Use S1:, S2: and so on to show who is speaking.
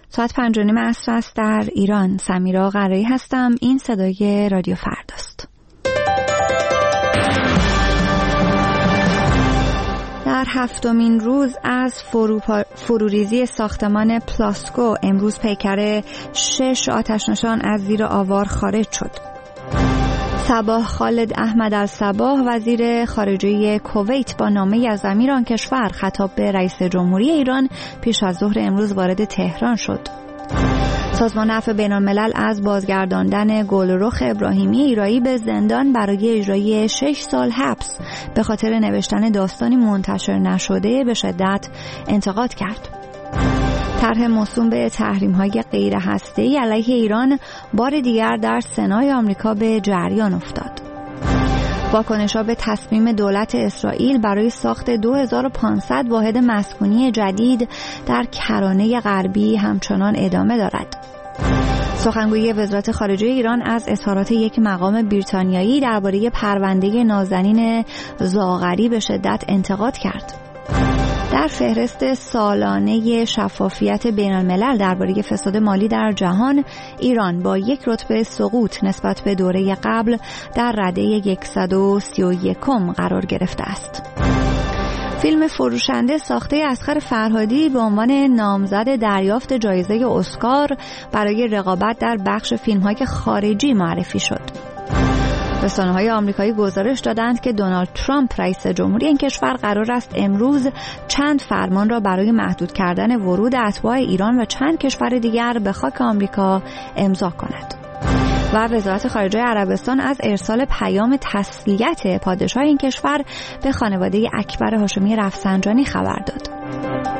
S1: ساعت 5:30 عصر است در ایران. سمیرا قرایی هستم. این صدای رادیو فرداست. در 7مین روز از فروریزی ساختمان پلاسکو امروز پیکر 6 آتش‌نشان از زیر آوار خارج شد. صباح خالد احمد الصباح وزیر خارجه کویت با نامه‌ای از امیر آن کشور خطاب به رئیس جمهوری ایران پیش از ظهر امروز وارد تهران شد. سازمان عفو بین‌الملل از بازگرداندن گلرخ ابراهیمی ایرایی به زندان برای اجرای 6 سال حبس به خاطر نوشتن داستانی منتشر نشده به شدت انتقاد کرد. طرح موسوم به تحریم‌های غیر هسته‌ای علیه ایران بار دیگر در سنای آمریکا به جریان افتاد. واکنش‌ها به تصمیم دولت اسرائیل برای ساخت 2500 واحد مسکونی جدید در کرانه غربی همچنان ادامه دارد. سخنگوی وزارت خارجه ایران از اظهارات یک مقام بریتانیایی درباره پرونده نازنین زاغری به شدت انتقاد کرد. در فهرست سالانه شفافیت بین الملل درباره فساد مالی در جهان، ایران با 1 رتبه سقوط نسبت به دوره قبل در رده 131 قرار گرفته است. فیلم فروشنده ساخته اصغر فرهادی به عنوان نامزد دریافت جایزه اسکار برای رقابت در بخش فیلم‌های خارجی معرفی شد. رسانه‌های آمریکایی گزارش دادند که دونالد ترامپ رئیس جمهوری این کشور قرار است امروز چند فرمان را برای محدود کردن ورود اتباع ایران و چند کشور دیگر به خاک آمریکا امضا کند. و وزارت خارجه عربستان از ارسال پیام تسلیت پادشاه این کشور به خانواده اکبر هاشمی رفسنجانی خبر داد.